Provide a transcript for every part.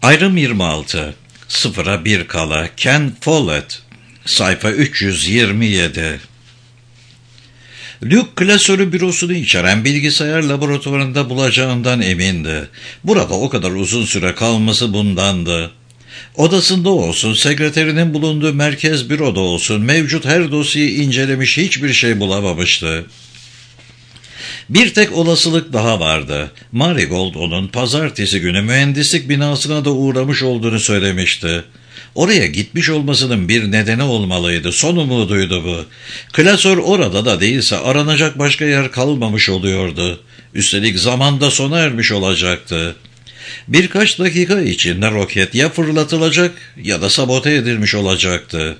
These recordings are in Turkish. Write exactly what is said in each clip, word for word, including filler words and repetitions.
Ayrım yirmi altı. Sıfıra bir kala. Ken Follett. Sayfa üç yüz yirmi yedi. Luke klasörü bürosunu içeren bilgisayar laboratuvarında bulacağından emindi. Burada o kadar uzun süre kalması bundandı. Odasında olsun, sekreterinin bulunduğu merkez büroda olsun, mevcut her dosyayı incelemiş, hiçbir şey bulamamıştı. Bir tek olasılık daha vardı. Marigold onun pazartesi günü mühendislik binasına da uğramış olduğunu söylemişti. Oraya gitmiş olmasının bir nedeni olmalıydı. Son umuduydu bu. Klasör orada da değilse aranacak başka yer kalmamış oluyordu. Üstelik zamanda sona ermiş olacaktı. Birkaç dakika içinde roket ya fırlatılacak ya da sabote edilmiş olacaktı.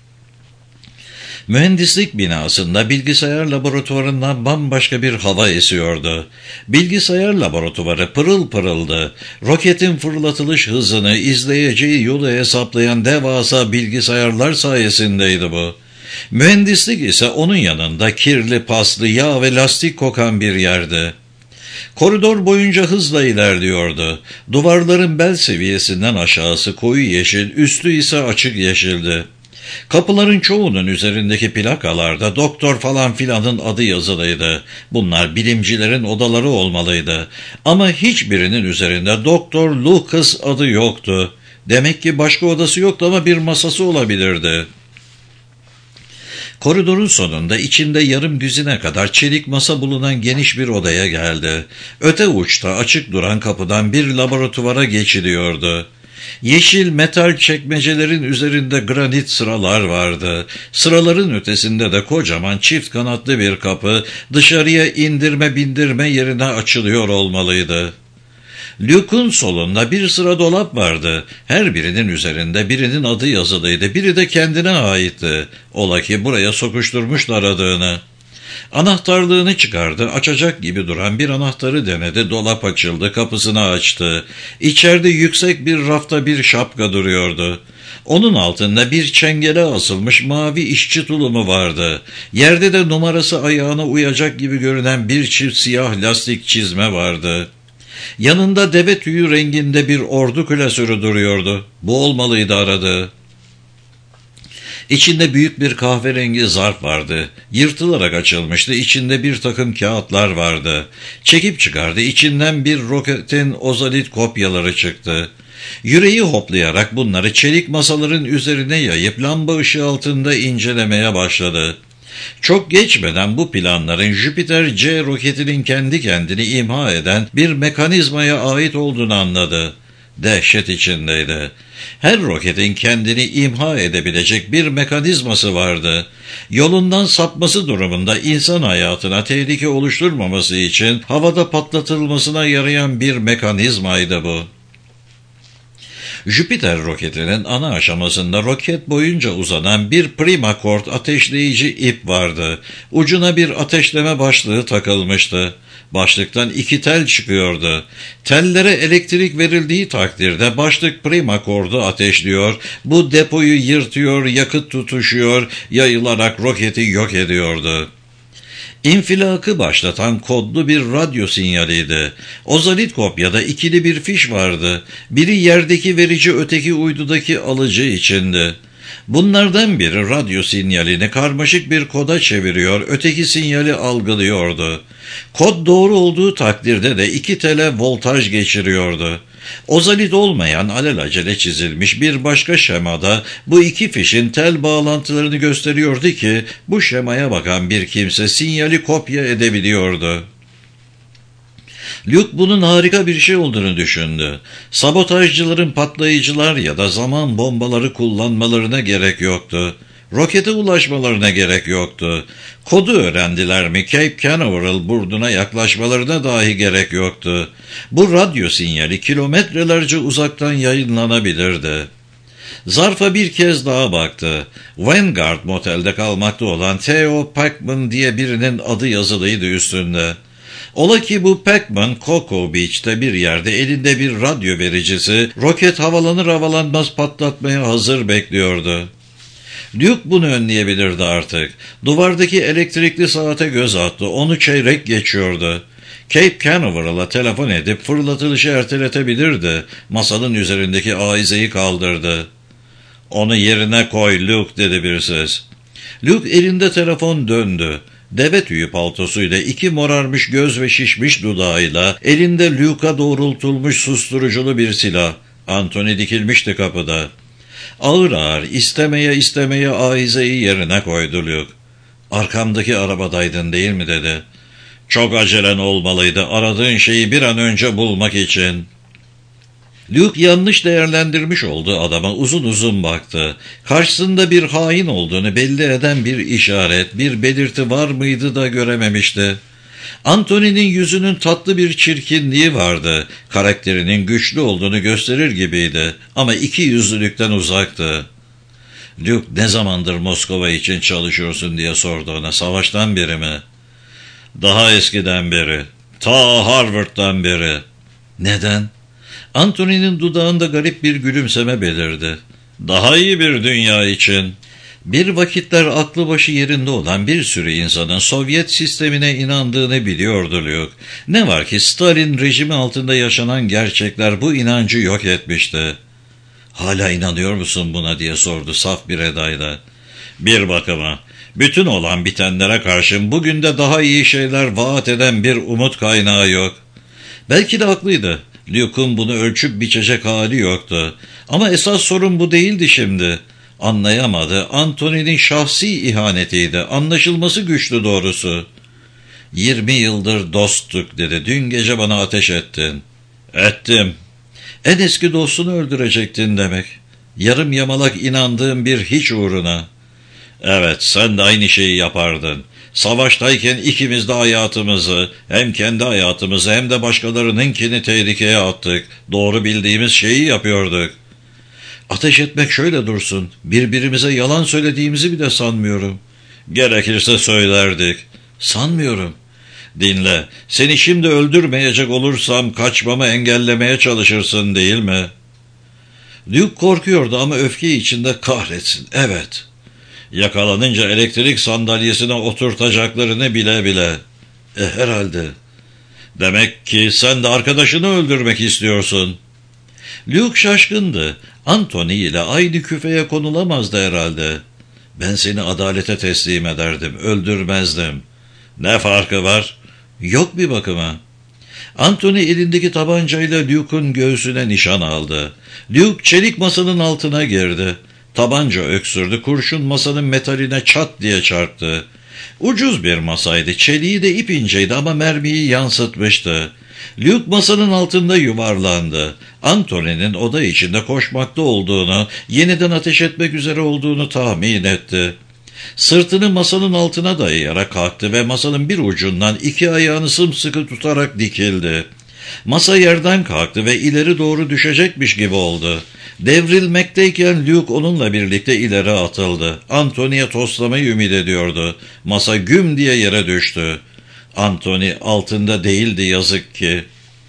Mühendislik binasında bilgisayar laboratuvarından bambaşka bir hava esiyordu. Bilgisayar laboratuvarı pırıl pırıldı. Roketin fırlatılış hızını, izleyeceği yolu hesaplayan devasa bilgisayarlar sayesindeydi bu. Mühendislik ise onun yanında kirli, paslı, yağ ve lastik kokan bir yerdi. Koridor boyunca hızla ilerliyordu. Duvarların bel seviyesinden aşağısı koyu yeşil, üstü ise açık yeşildi. Kapıların çoğunun üzerindeki plakalarda doktor falan filanın adı yazılıydı. Bunlar bilimcilerin odaları olmalıydı. Ama hiçbirinin üzerinde Doktor Lucas adı yoktu. Demek ki başka odası yoktu ama bir masası olabilirdi. Koridorun sonunda içinde yarım düzine kadar çelik masa bulunan geniş bir odaya geldi. Öte uçta açık duran kapıdan bir laboratuvara geçiliyordu. Yeşil metal çekmecelerin üzerinde granit sıralar vardı. Sıraların ötesinde de kocaman çift kanatlı bir kapı dışarıya indirme bindirme yerine açılıyor olmalıydı. Luke'un solunda bir sıra dolap vardı. Her birinin üzerinde birinin adı yazılıydı. Biri de kendine aitti. Ola ki buraya sokuşturmuşlar adını. Anahtarlığını çıkardı. Açacak gibi duran bir anahtarı denedi. Dolap açıldı. Kapısını açtı. İçeride yüksek bir rafta bir şapka duruyordu. Onun altında bir çengele asılmış mavi işçi tulumu vardı. Yerde de numarası ayağına uyacak gibi görünen bir çift siyah lastik çizme vardı. Yanında deve tüyü renginde bir ordu klasörü duruyordu. Bu olmalıydı aradığı. İçinde büyük bir kahverengi zarf vardı. Yırtılarak açılmıştı. İçinde bir takım kağıtlar vardı. Çekip çıkardı. İçinden bir roketin ozalit kopyaları çıktı. Yüreği hoplayarak bunları çelik masaların üzerine yayıp lamba ışığı altında incelemeye başladı. Çok geçmeden bu planların Jüpiter C roketinin kendi kendini imha eden bir mekanizmaya ait olduğunu anladı. Dehşet içindeydi. Her roketin kendini imha edebilecek bir mekanizması vardı. Yolundan sapması durumunda insan hayatına tehlike oluşturmaması için havada patlatılmasına yarayan bir mekanizmaydı bu. Jüpiter roketinin ana aşamasında roket boyunca uzanan bir primakord ateşleyici ip vardı. Ucuna bir ateşleme başlığı takılmıştı. Başlıktan iki tel çıkıyordu. Tellere elektrik verildiği takdirde başlık primakordu ateşliyor, bu depoyu yırtıyor, yakıt tutuşuyor, yayılarak roketi yok ediyordu. İnfilakı başlatan kodlu bir radyo sinyaliydi. Ozalit kopyada ikili bir fiş vardı. Biri yerdeki verici, öteki uydudaki alıcı içindi. Bunlardan biri radyo sinyalini karmaşık bir koda çeviriyor, öteki sinyali algılıyordu. Kod doğru olduğu takdirde de iki tele voltaj geçiriyordu. Ozalit olmayan alelacele çizilmiş bir başka şemada bu iki fişin tel bağlantılarını gösteriyordu ki bu şemaya bakan bir kimse sinyali kopya edebiliyordu. Luke bunun harika bir şey olduğunu düşündü. Sabotajcıların patlayıcılar ya da zaman bombaları kullanmalarına gerek yoktu. Rokete ulaşmalarına gerek yoktu. Kodu öğrendiler mi Cape Canaveral burnuna yaklaşmalarına dahi gerek yoktu. Bu radyo sinyali kilometrelerce uzaktan yayınlanabilirdi. Zarfa bir kez daha baktı. Vanguard motelde kalmakta olan Theo Packman diye birinin adı yazılıydı üstünde. Ola ki bu Packman, Cocoa Beach'te bir yerde elinde bir radyo vericisi, roket havalanır havalanmaz patlatmaya hazır bekliyordu. Luke bunu önleyebilirdi artık. Duvardaki elektrikli saate göz attı. Onu çeyrek geçiyordu. Cape Canaveral'a telefon edip fırlatılışı erteletebilirdi. Masanın üzerindeki aizeyi kaldırdı. "Onu yerine koy Luke," dedi bir ses. Luke elinde telefon döndü. Deve tüyü paltosuyla, iki morarmış göz ve şişmiş dudağıyla, elinde Luke'a doğrultulmuş susturuculu bir silah. Anthony dikilmişti kapıda. Ağır ağır istemeye istemeye aizeyi yerine koydu Luke. "Arkamdaki arabadaydın değil mi?" dedi. "Çok acelen olmalıydı, aradığın şeyi bir an önce bulmak için." Luke yanlış değerlendirmiş olduğu adama uzun uzun baktı. Karşısında bir hain olduğunu belli eden bir işaret, bir belirti var mıydı da görememişti. Anthony'nin yüzünün tatlı bir çirkinliği vardı. Karakterinin güçlü olduğunu gösterir gibiydi ama iki yüzlülükten uzaktı. "Luke, ne zamandır Moskova için çalışıyorsun?" diye sordu ona. "Savaştan beri mi?" "Daha eskiden beri. Ta Harvard'dan beri." "Neden?" Anthony'nin dudağında garip bir gülümseme belirdi. "Daha iyi bir dünya için." Bir vakitler aklı başı yerinde olan bir sürü insanın Sovyet sistemine inandığını biliyordu Luke. Ne var ki Stalin rejimi altında yaşanan gerçekler bu inancı yok etmişti. "Hala inanıyor musun buna?" diye sordu saf bir edayla. "Bir bakıma. Bütün olan bitenlere karşın bugün de daha iyi şeyler vaat eden bir umut kaynağı yok." Belki de haklıydı. Luke'un bunu ölçüp biçecek hali yoktu. Ama esas sorun bu değildi şimdi. Anlayamadı. Anthony'nin şahsi ihanetiydi. Anlaşılması güçlü doğrusu. "Yirmi yıldır dosttuk," dedi. "Dün gece bana ateş ettin." "Ettim." "En eski dostunu öldürecektin demek. Yarım yamalak inandığım bir hiç uğruna." "Evet, sen de aynı şeyi yapardın. Savaştayken ikimiz de hayatımızı, hem kendi hayatımızı hem de başkalarınınkini tehlikeye attık. Doğru bildiğimiz şeyi yapıyorduk." "Ateş etmek şöyle dursun. Birbirimize yalan söylediğimizi bile sanmıyorum." "Gerekirse söylerdik." "Sanmıyorum." "Dinle, seni şimdi öldürmeyecek olursam kaçmamı engellemeye çalışırsın değil mi?" Luke korkuyordu ama öfke içinde "Kahretsin, evet." "Yakalanınca elektrik sandalyesine oturtacaklarını bile bile." "E herhalde." "Demek ki sen de arkadaşını öldürmek istiyorsun." Luke şaşkındı. Anthony ile aynı küfeye konulamazdı herhalde. "Ben seni adalete teslim ederdim, öldürmezdim." "Ne farkı var?" "Yok bir bakıma." Anthony elindeki tabancayla Luke'un göğsüne nişan aldı. Luke çelik masanın altına girdi. Tabanca öksürdü, kurşun masanın metaline çat diye çarptı. Ucuz bir masaydı, çeliği de ip inceydi ama mermiyi yansıtmıştı. Luke masanın altında yuvarlandı. Anthony'nin oda içinde koşmakta olduğunu, yeniden ateş etmek üzere olduğunu tahmin etti. Sırtını masanın altına dayayarak kalktı ve masanın bir ucundan iki ayağını sımsıkı tutarak dikildi. Masa yerden kalktı ve ileri doğru düşecekmiş gibi oldu. Devrilmekteyken Luke onunla birlikte ileri atıldı. Anthony'ye toslamayı ümit ediyordu. Masa güm diye yere düştü. Anthony altında değildi yazık ki.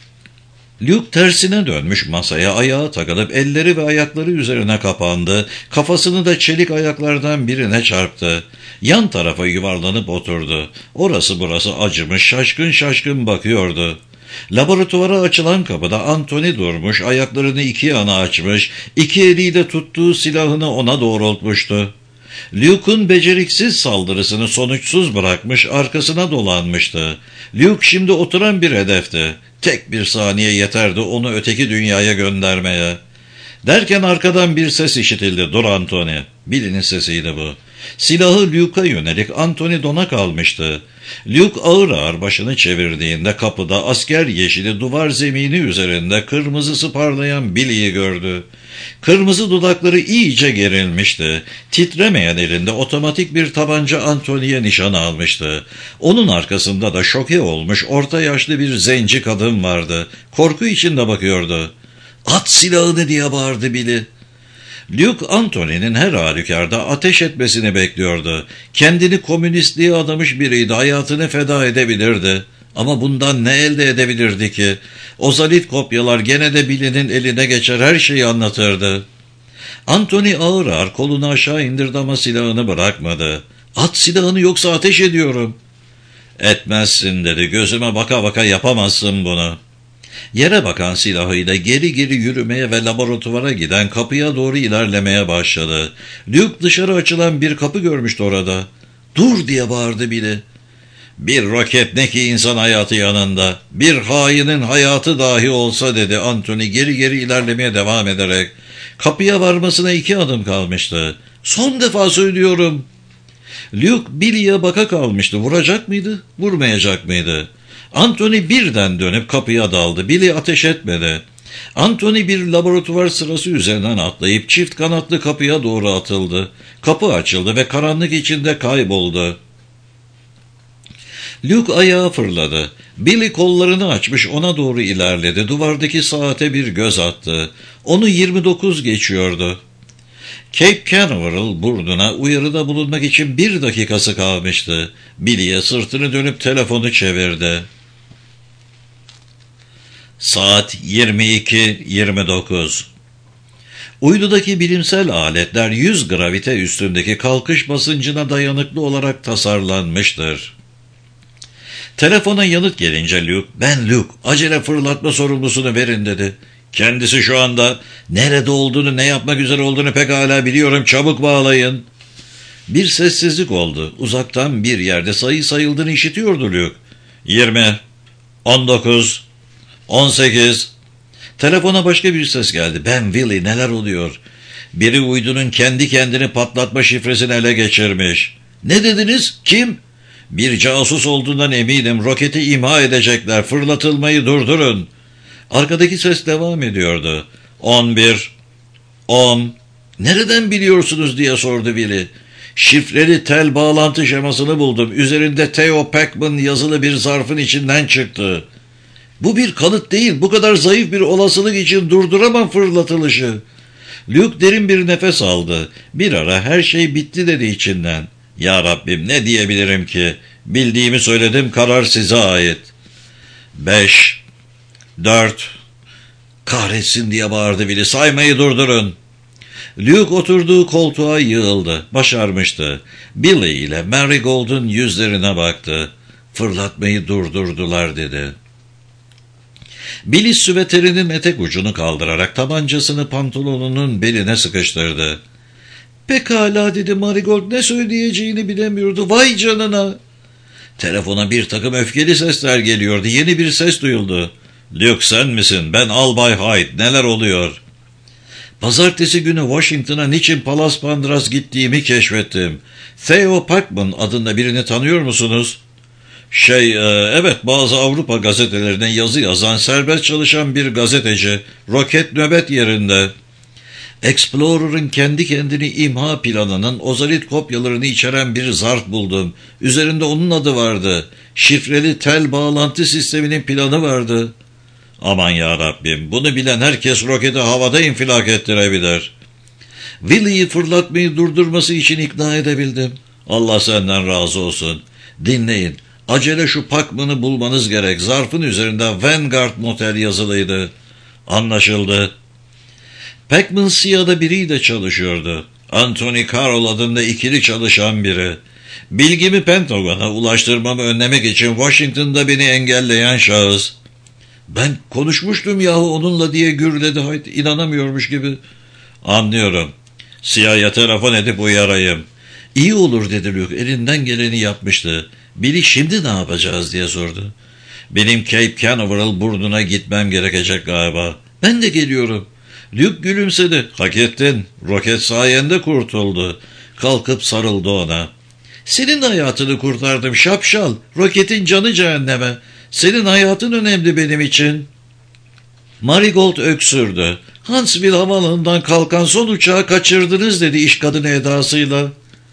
Luke tersine dönmüş masaya, ayağa takılıp elleri ve ayakları üzerine kapandı. Kafasını da çelik ayaklardan birine çarptı. Yan tarafa yuvarlanıp oturdu. Orası burası acımış, şaşkın şaşkın bakıyordu. Laboratuvara açılan kapıda Anthony durmuş, ayaklarını iki yana açmış, iki eliyle tuttuğu silahını ona doğrultmuştu. Luke'un beceriksiz saldırısını sonuçsuz bırakmış, arkasına dolanmıştı. Luke şimdi oturan bir hedefti. Tek bir saniye yeterdi onu öteki dünyaya göndermeye. Derken arkadan bir ses işitildi. "Dur Anthony." Billy'nin sesiydi bu. Silahı Luke'a yönelik. Anthony dona kalmıştı. Luke ağır ağır başını çevirdiğinde kapıda asker yeşili duvar zemini üzerinde kırmızısı parlayan Billy'yi gördü. Kırmızı dudakları iyice gerilmişti. Titremeyen elinde otomatik bir tabanca Anthony'ye nişan almıştı. Onun arkasında da şoke olmuş orta yaşlı bir zenci kadın vardı. Korku içinde bakıyordu. "At silahını!" diye bağırdı Billy. Luke, Anthony'nin her halükarda ateş etmesini bekliyordu. Kendini komünistliğe adamış biriydi, hayatını feda edebilirdi. Ama bundan ne elde edebilirdi ki? O zalit kopyalar gene de Billy'nin eline geçer, her şeyi anlatırdı. Anthony ağır ağır kolunu aşağı indirdi ama silahını bırakmadı. "At silahını yoksa ateş ediyorum." Etmezsin dedi. Gözüme baka baka yapamazsın bunu. Yere bakan silahıyla geri geri yürümeye ve laboratuvara giden kapıya doğru ilerlemeye başladı. Luke dışarı açılan bir kapı görmüştü orada. Dur diye bağırdı biri. Bir roket ne ki insan hayatı yanında. Bir hainin hayatı dahi olsa dedi Anthony geri geri ilerlemeye devam ederek. Kapıya varmasına iki adım kalmıştı. Son defa söylüyorum. Luke Billy'ye baka kalmıştı. Vuracak mıydı? Vurmayacak mıydı? Anthony birden dönüp kapıya daldı. Billy ateş etmedi. Anthony bir laboratuvar sırası üzerinden atlayıp çift kanatlı kapıya doğru atıldı. Kapı açıldı ve karanlık içinde kayboldu. Luke ayağa fırladı. Billy kollarını açmış ona doğru ilerledi. Duvardaki saate bir göz attı. Onu yirmi dokuz geçiyordu. Cape Canaveral burnuna uyarıda bulunmak için bir dakikası kalmıştı. Billy'ye sırtını dönüp telefonu çevirdi. Saat yirmi iki yirmi dokuz. Uydudaki bilimsel aletler yüz gravite üstündeki kalkış basıncına dayanıklı olarak tasarlanmıştır. Telefona yanıt gelince Luke, ben Luke, acele fırlatma sorumlusunu verin dedi. Kendisi şu anda nerede olduğunu, ne yapmak üzere olduğunu pekala biliyorum, çabuk bağlayın. Bir sessizlik oldu. Uzaktan bir yerde sayı sayıldığını işitiyordu Luke. yirmi, on dokuz, on sekiz. Telefona başka bir ses geldi. Ben Willie, neler oluyor? Biri uydunun kendi kendini patlatma şifresini ele geçirmiş. Ne dediniz? Kim? Bir casus olduğundan eminim. Roketi imha edecekler. Fırlatılmayı durdurun. Arkadaki ses devam ediyordu. on bir, on. Nereden biliyorsunuz diye sordu biri. Şifreli tel bağlantı şemasını buldum. Üzerinde Theo Packman yazılı bir zarfın içinden çıktı. Bu bir kanıt değil. Bu kadar zayıf bir olasılık için durduramam fırlatılışı. Luke derin bir nefes aldı. Bir ara her şey bitti dedi içinden. Ya Rabbim, ne diyebilirim ki? Bildiğimi söyledim, karar size ait. Beş, dört, kahretsin diye bağırdı biri. Saymayı durdurun. Luke oturduğu koltuğa yığıldı. Başarmıştı. Billy ile Marigold'un yüzlerine baktı. Fırlatmayı durdurdular dedi. Billy süveterinin etek ucunu kaldırarak tabancasını pantolonunun beline sıkıştırdı. Pekala dedi Marigold, ne söyleyeceğini bilemiyordu. Vay canına. Telefona bir takım öfkeli sesler geliyordu. Yeni bir ses duyuldu. Luke, sen misin? Ben Albay Hyde. Neler oluyor? Pazartesi günü Washington'a niçin Palas Pandras gittiğimi keşfettim. Theo Packman adında birini tanıyor musunuz? Şey, e, evet, bazı Avrupa gazetelerine yazı yazan, serbest çalışan bir gazeteci. Roket nöbet yerinde. Explorer'ın kendi kendini imha planının ozalit kopyalarını içeren bir zarf buldum. Üzerinde onun adı vardı. Şifreli tel bağlantı sisteminin planı vardı. Aman ya Rabbim, bunu bilen herkes roketi havada infilak ettirebilir. Willie'yi fırlatmayı durdurması için ikna edebildim. Allah senden razı olsun. Dinleyin. Acele şu Packman'ı bulmanız gerek. Zarfın üzerinde Vanguard Motel yazılıydı. Anlaşıldı. Packman C I A'da biriyle çalışıyordu. Anthony Carroll adında ikili çalışan biri. Bilgimi Pentagon'a ulaştırmamı önlemek için Washington'da beni engelleyen şahıs. Ben konuşmuştum yahu onunla diye gürledi Hyde, inanamıyormuş gibi. Anlıyorum. C I A'ya telefon edip uyarayım. İyi olur dedi Luke, elinden geleni yapmıştı. Billy, şimdi ne yapacağız diye sordu. Benim Cape Canaveral burnuna gitmem gerekecek galiba. Ben de geliyorum. Luke gülümsedi. Hak ettin. Roket sayende kurtuldu. Kalkıp sarıldı ona. Senin hayatını kurtardım şapşal. Roketin canı cehenneme. Senin hayatın önemli benim için. Marigold öksürdü. Huntsville havaalanından kalkan son uçağı kaçırdınız dedi iş kadını edasıyla.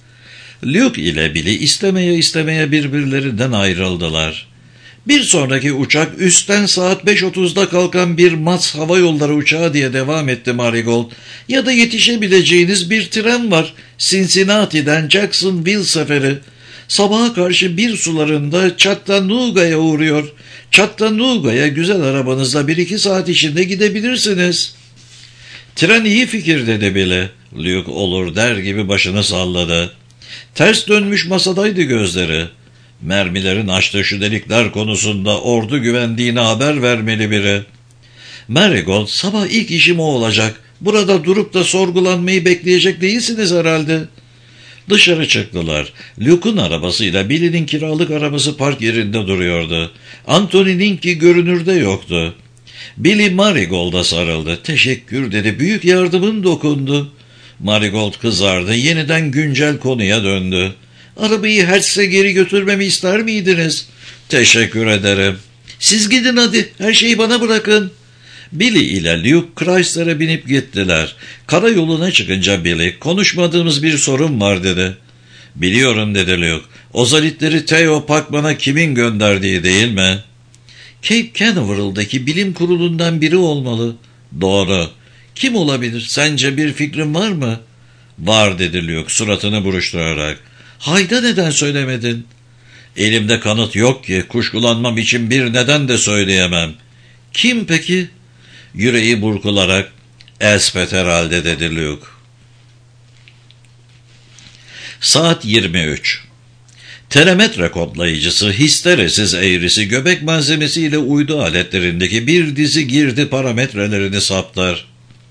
Luke ile Billy istemeye istemeye birbirlerinden ayrıldılar. Bir sonraki uçak üstten saat beş otuzda kalkan bir Mats Hava Yolları uçağı diye devam etti Marigold. Ya da yetişebileceğiniz bir tren var. Cincinnati'den Jacksonville seferi. Sabaha karşı bir sularında Chattanoogga'ya uğruyor. Chattanoogga'ya güzel arabanızla bir iki saat içinde gidebilirsiniz. Tren iyi fikir dedi bile. Luke olur der gibi başını salladı. Ters dönmüş masadaydı gözleri. Mermilerin açtığı şu delikler konusunda ordu güvendiğine haber vermeli biri. Marigold, sabah ilk işim o olacak. Burada durup da sorgulanmayı bekleyecek değilsiniz herhalde. Dışarı çıktılar. Luke'un arabasıyla Billy'nin kiralık arabası park yerinde duruyordu. Anthony'ninki görünürde yoktu. Billy Marigold'a sarıldı. Teşekkür dedi. Büyük yardımın dokundu. Marigold kızardı. Yeniden güncel konuya döndü. Arabayı Hertz'e geri götürmemi ister miydiniz? Teşekkür ederim. Siz gidin hadi. Her şeyi bana bırakın. Billy ile Luke Chrysler'e binip gittiler. Karayoluna çıkınca Billy, konuşmadığımız bir sorun var dedi. Biliyorum dedi Luke. Ozalitleri Theo Parkman'a kimin gönderdiği değil mi? Cape Canaveral'daki bilim kurulundan biri olmalı. Doğru. Kim olabilir? Sence bir fikrin var mı? Var dedi Luke suratını buruşturarak. Hayda neden söylemedin? Elimde kanıt yok ki, kuşkulanmam için bir neden de söyleyemem. Kim peki? Yüreği burkularak, Elspeth herhalde dedi Luke. Saat yirmi üç. Telemetre kodlayıcısı, histeresiz eğrisi, göbek malzemesiyle uydu aletlerindeki bir dizi girdi parametrelerini saptar.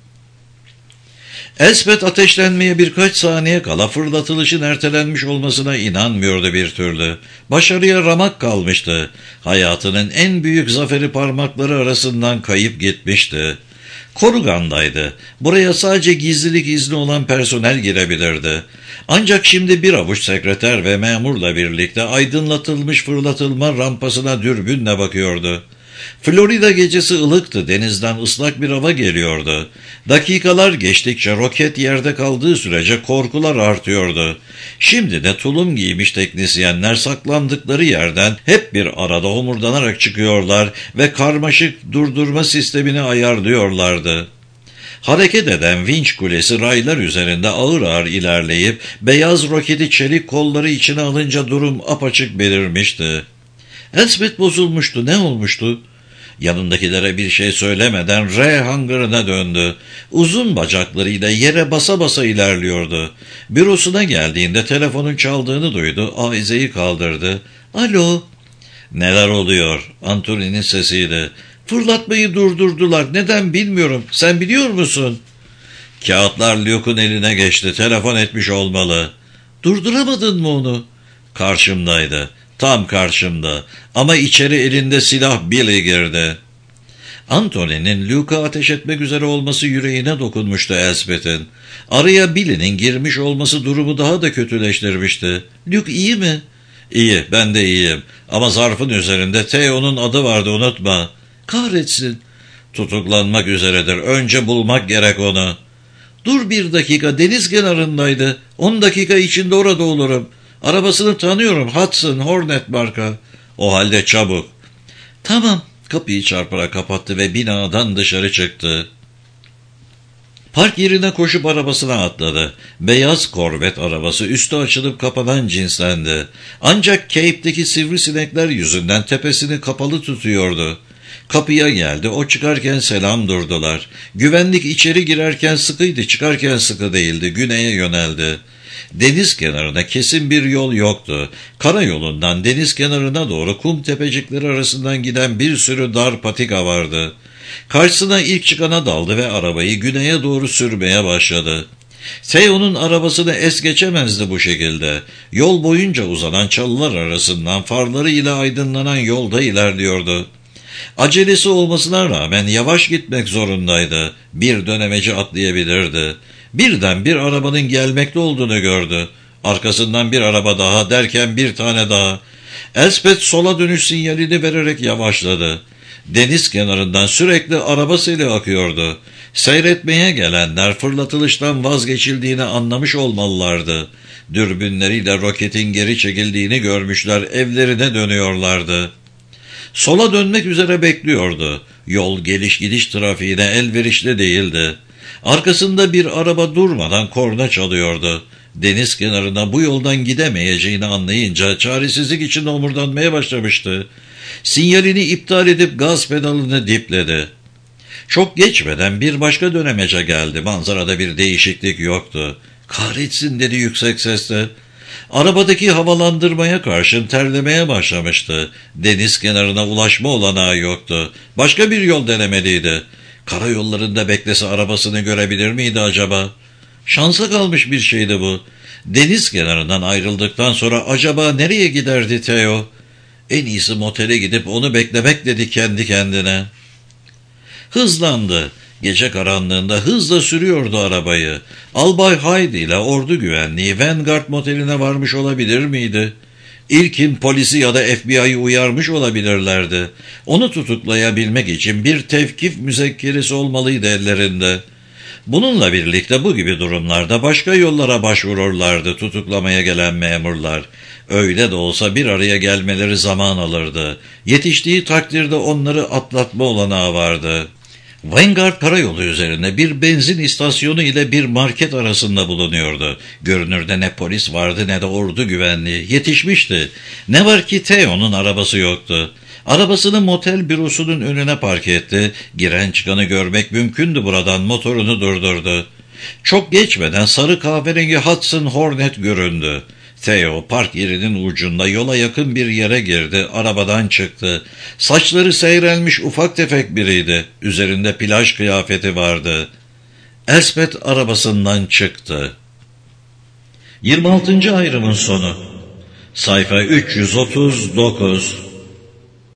Elspeth ateşlenmeye birkaç saniye kala fırlatılışın ertelenmiş olmasına inanmıyordu bir türlü. Başarıya ramak kalmıştı. Hayatının en büyük zaferi parmakları arasından kayıp gitmişti. Corrigan'daydı. Buraya sadece gizlilik izni olan personel girebilirdi. Ancak şimdi bir avuç sekreter ve memurla birlikte aydınlatılmış fırlatılma rampasına dürbünle bakıyordu. Florida gecesi ılıktı, denizden ıslak bir hava geliyordu. Dakikalar geçtikçe roket yerde kaldığı sürece korkular artıyordu. Şimdi de tulum giymiş teknisyenler saklandıkları yerden hep bir arada homurdanarak çıkıyorlar ve karmaşık durdurma sistemini ayarlıyorlardı. Hareket eden vinç kulesi raylar üzerinde ağır ağır ilerleyip beyaz roketi çelik kolları içine alınca durum apaçık belirmişti. Elspeth bozulmuştu. Ne olmuştu? Yanındakilere bir şey söylemeden R hangarına döndü. Uzun bacaklarıyla yere basa basa ilerliyordu. Bürosuna geldiğinde telefonun çaldığını duydu. Avizeyi kaldırdı. Alo. Neler oluyor? Anthony'nin sesiydi. Fırlatmayı durdurdular. Neden bilmiyorum. Sen biliyor musun? Kağıtlar Luke'un eline geçti. Telefon etmiş olmalı. Durduramadın mı onu? Karşımdaydı. Tam karşımda. Ama içeri elinde silah Billy girdi. Anthony'nin Luke'a ateş etmek üzere olması yüreğine dokunmuştu Elspeth'in. Araya Billy'nin girmiş olması durumu daha da kötüleştirmişti. Luke iyi mi? İyi, ben de iyiyim. Ama zarfın üzerinde Theo'nun adı vardı, unutma. Kahretsin. Tutuklanmak üzeredir. Önce bulmak gerek onu. Dur bir dakika, deniz kenarındaydı. On dakika içinde orada olurum. Arabasını tanıyorum. Hudson, Hornet marka. O halde çabuk. Tamam. Kapıyı çarparak kapattı ve binadan dışarı çıktı. Park yerine koşup arabasına atladı. Beyaz korvet arabası üstü açılıp kapanan cinstendi. Ancak Cape'deki sivrisinekler yüzünden tepesini kapalı tutuyordu. Kapıya geldi. O çıkarken selam durdular. Güvenlik içeri girerken sıkıydı, çıkarken sıkı değildi. Güneye yöneldi. Deniz kenarına kesin bir yol yoktu. Karayolundan deniz kenarına doğru kum tepecikleri arasından giden bir sürü dar patika vardı. Karşısına ilk çıkana daldı ve arabayı güneye doğru sürmeye başladı. Theo'nun arabasını es geçemezdi bu şekilde. Yol boyunca uzanan çalılar arasından farlarıyla aydınlanan yolda ilerliyordu. Acelesi olmasına rağmen yavaş gitmek zorundaydı. Bir dönemeci atlayabilirdi. Birden bir arabanın gelmekte olduğunu gördü. Arkasından bir araba daha, derken bir tane daha. Elspeth sola dönüş sinyalini vererek yavaşladı. Deniz kenarından sürekli arabasıyla akıyordu. Seyretmeye gelenler fırlatılıştan vazgeçildiğini anlamış olmalılardı. Dürbünleriyle roketin geri çekildiğini görmüşler, evlerine dönüyorlardı. Sola dönmek üzere bekliyordu. Yol geliş gidiş trafiğine elverişli değildi. Arkasında bir araba durmadan korna çalıyordu. Deniz kenarına bu yoldan gidemeyeceğini anlayınca çaresizlik içinde omurdanmaya başlamıştı. Sinyalini iptal edip gaz pedalını dipledi. Çok geçmeden bir başka dönemece geldi. Manzarada bir değişiklik yoktu. Kahretsin dedi yüksek sesle. Arabadaki havalandırmaya karşın terlemeye başlamıştı. Deniz kenarına ulaşma olanağı yoktu. Başka bir yol denemeliydi. Karayollarında beklese arabasını görebilir miydi acaba? Şansa kalmış bir şeydi bu. Deniz kenarından ayrıldıktan sonra acaba nereye giderdi Theo? En iyisi motele gidip onu beklemek dedi kendi kendine. Hızlandı. Gece karanlığında hızla sürüyordu arabayı. Albay Hyde ile ordu güvenliği Vanguard moteline varmış olabilir miydi? İlkin polisi ya da F B I'yi uyarmış olabilirlerdi. Onu tutuklayabilmek için bir tevkif müzekkeresi olmalıydı ellerinde. Bununla birlikte bu gibi durumlarda başka yollara başvururlardı tutuklamaya gelen memurlar. Öyle de olsa bir araya gelmeleri zaman alırdı. Yetiştiği takdirde onları atlatma olanağı vardı. Vanguard karayolu üzerinde bir benzin istasyonu ile bir market arasında bulunuyordu. Görünürde ne polis vardı ne de ordu güvenliği. Yetişmişti. Ne var ki Theo'nun arabası yoktu. Arabasını motel bürosunun önüne park etti. Giren çıkanı görmek mümkündü buradan, motorunu durdurdu. Çok geçmeden sarı kahverengi Hudson Hornet göründü. Theo park yerinin ucunda yola yakın bir yere girdi, arabadan çıktı. Saçları seyrelmiş ufak tefek biriydi. Üzerinde plaj kıyafeti vardı. Elspeth arabasından çıktı. yirmi altıncı ayrımın sonu. Sayfa üç yüz otuz dokuz.